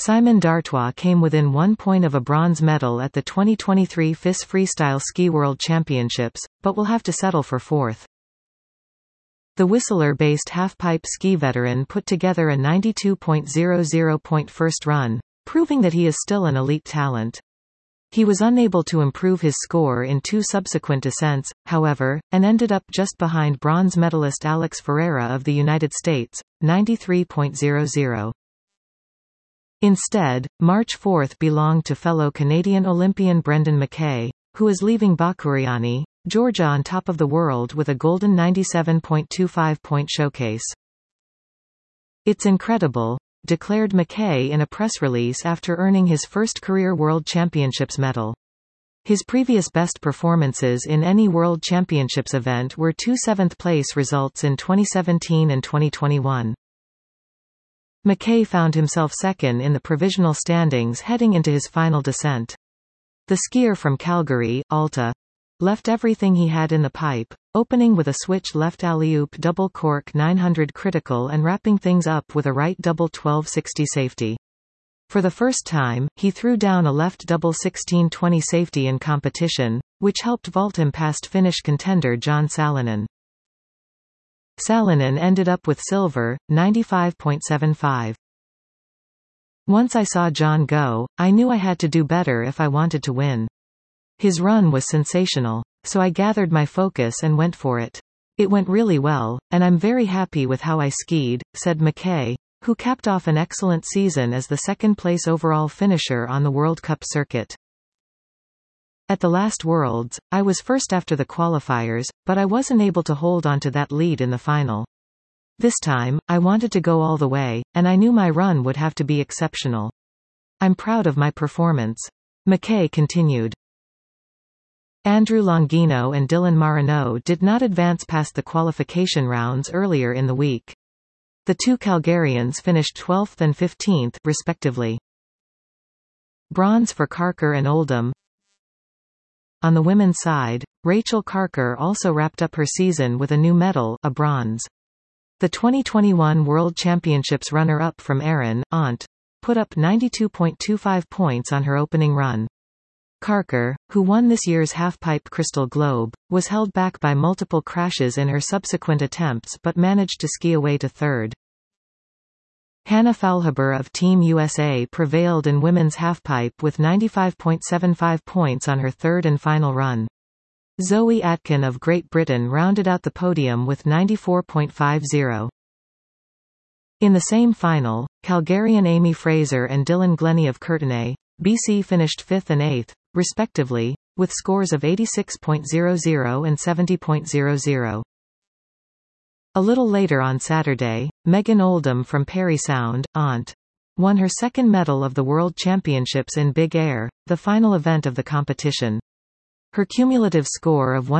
Simon D'Artois came within 1 point of a bronze medal at the 2023 FIS Freestyle Ski World Championships, but will have to settle for fourth. The Whistler-based halfpipe ski veteran put together a 92.00-point first run, proving that he is still an elite talent. He was unable to improve his score in 2 subsequent descents, however, and ended up just behind bronze medalist Alex Ferreira of the United States, 93.00. Instead, March 4 belonged to fellow Canadian Olympian Brendan Mackay, who is leaving Bakuriani, Georgia on top of the world with a golden 97.25-point showcase. "It's incredible," declared Mackay in a press release after earning his first career World Championships medal. His previous best performances in any World Championships event were 2 seventh-place results in 2017 and 2021. Mackay found himself second in the provisional standings heading into his final descent. The skier from Calgary, Alta, left everything he had in the pipe, opening with a switch left alley-oop double cork 900 critical and wrapping things up with a right double 1260 safety. For the first time, he threw down a left double 1620 safety in competition, which helped vault him past Finnish contender John Salonen. Salonen ended up with silver, 95.75. "Once I saw John go, I knew I had to do better if I wanted to win. His run was sensational. So I gathered my focus and went for it. It went really well, and I'm very happy with how I skied," said Mackay, who capped off an excellent season as the second-place overall finisher on the World Cup circuit. "At the last Worlds, I was first after the qualifiers, but I wasn't able to hold on to that lead in the final. This time, I wanted to go all the way, and I knew my run would have to be exceptional. I'm proud of my performance," Mackay continued. Andrew Longino and Dylan Marino did not advance past the qualification rounds earlier in the week. The 2 Calgarians finished 12th and 15th, respectively. Bronze for Carker and Oldham. On the women's side, Rachel Carker also wrapped up her season with a new medal, a bronze. The 2021 World Championships runner-up from Erin, Ont, put up 92.25 points on her opening run. Carker, who won this year's halfpipe Crystal Globe, was held back by multiple crashes in her subsequent attempts but managed to ski away to third. Hannah Faulhaber of Team USA prevailed in women's halfpipe with 95.75 points on her third and final run. Zoe Atkin of Great Britain rounded out the podium with 94.50. In the same final, Calgarian Amy Fraser and Dylan Glennie of Courtenay, BC finished 5th and 8th, respectively, with scores of 86.00 and 70.00. A little later on Saturday, Megan Oldham from Parry Sound, Ont, won her second medal of the World Championships in Big Air, the final event of the competition. Her cumulative score of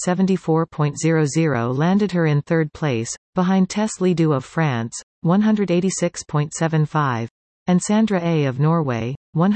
174.00 landed her in third place, behind Tess Ledoux of France, 186.75, and Sandra A. of Norway,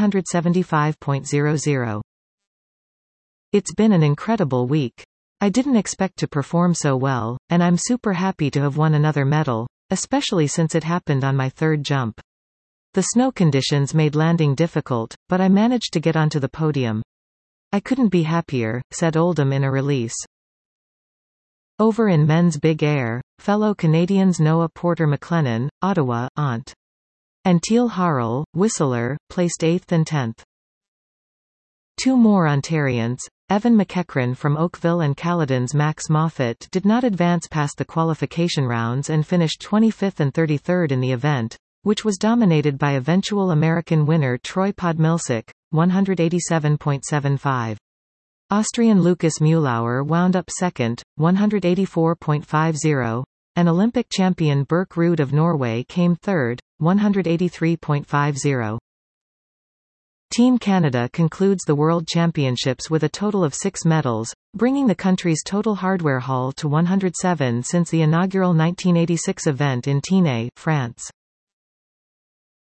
175.00. "It's been an incredible week. I didn't expect to perform so well, and I'm super happy to have won another medal, especially since it happened on my third jump. The snow conditions made landing difficult, but I managed to get onto the podium. I couldn't be happier," said Oldham in a release. Over in men's Big Air, fellow Canadians Noah Porter-McLennan, Ottawa, Ont, and Teal Harrell, Whistler, placed 8th and 10th. 2 more Ontarians, Evan McEachran from Oakville and Caledon's Max Moffat, did not advance past the qualification rounds and finished 25th and 33rd in the event, which was dominated by eventual American winner Troy Podmilsic, 187.75. Austrian Lukas Mühlauer wound up second, 184.50, and Olympic champion Birk Ruud of Norway came third, 183.50. Team Canada concludes the World Championships with a total of 6 medals, bringing the country's total hardware haul to 107 since the inaugural 1986 event in Tignes, France.